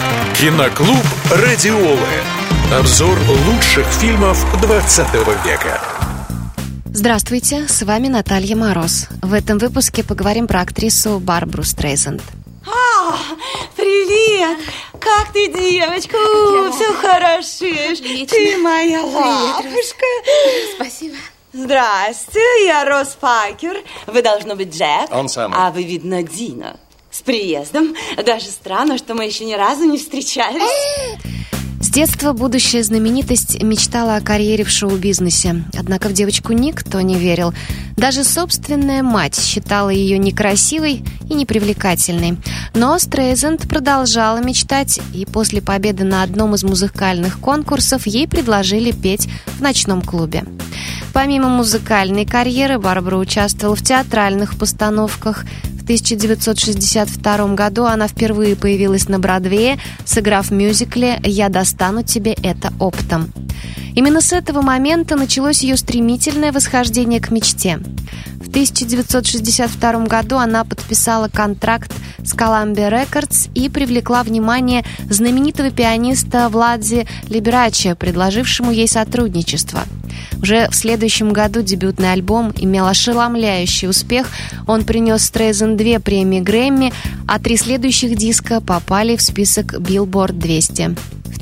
Киноклуб «Радиолы». Обзор лучших фильмов 20 века. Здравствуйте, с вами Наталья Мороз. В этом выпуске поговорим про актрису Барбару Стрейзанд. Привет! Как ты, девочка? Все хорошо. Ты моя лапушка. Спасибо. Здрасте, я Росс Паркер. Вы, должно быть, Джек. Он самый. А вы, видно, Дина. С приездом. Даже странно, что мы еще ни разу не встречались. С детства будущая знаменитость мечтала о карьере в шоу-бизнесе. Однако в девочку никто не верил. Даже собственная мать считала ее некрасивой и непривлекательной. Но Стрейзанд продолжала мечтать, и после победы на одном из музыкальных конкурсов ей предложили петь в ночном клубе. Помимо музыкальной карьеры, Барбара участвовала в театральных постановках. В 1962 году она впервые появилась на Бродвее, сыграв в мюзикле «Я достану тебе это оптом». Именно с этого момента началось ее стремительное восхождение к мечте. В 1962 году она подписала контракт с Columbia Records и привлекла внимание знаменитого пианиста Влади Либераччи, предложившему ей сотрудничество. Уже в следующем году дебютный альбом имел ошеломляющий успех. Он принес Стрейзанд 2 премии Грэмми, а 3 следующих диска попали в список Billboard 200. В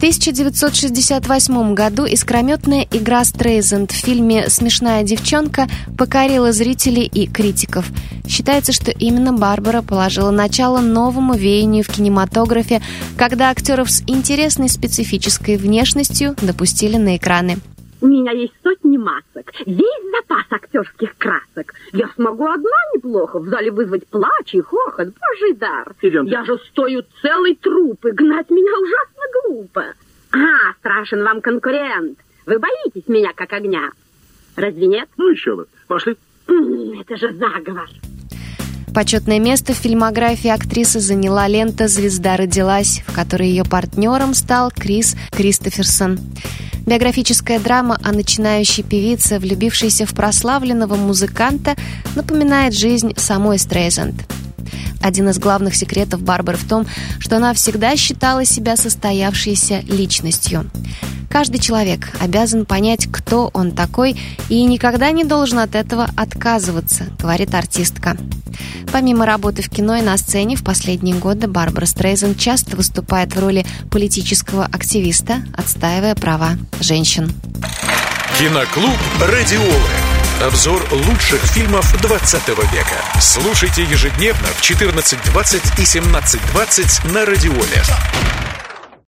1968 году искрометная игра Стрейзанд в фильме «Смешная девчонка» покорила зрителей и критиков. Считается, что именно Барбара положила начало новому веянию в кинематографе, когда актеров с интересной специфической внешностью допустили на экраны. У меня есть сотни масок, весь запас актерских красок. Я смогу одна неплохо в зале вызвать плач и хохот, божий дар. Идем. Я же стою целой труппы, гнать меня ужасно глупо. Страшен вам конкурент. Вы боитесь меня как огня. Разве нет? Ну еще бы. Пошли. Это же заговор. Почетное место в фильмографии актрисы заняла лента «Звезда родилась», в которой ее партнером стал Крис Кристоферсон. Биографическая драма о начинающей певице, влюбившейся в прославленного музыканта, напоминает жизнь самой Стрейзанд. Один из главных секретов Барбары в том, что она всегда считала себя состоявшейся личностью. Каждый человек обязан понять, кто он такой, и никогда не должен от этого отказываться, говорит артистка. Помимо работы в кино и на сцене, в последние годы Барбара Стрейзанд часто выступает в роли политического активиста, отстаивая права женщин. Киноклуб «Радиолы». Обзор лучших фильмов 20 века. Слушайте ежедневно в 14:20 и 17:20 на Радиоле.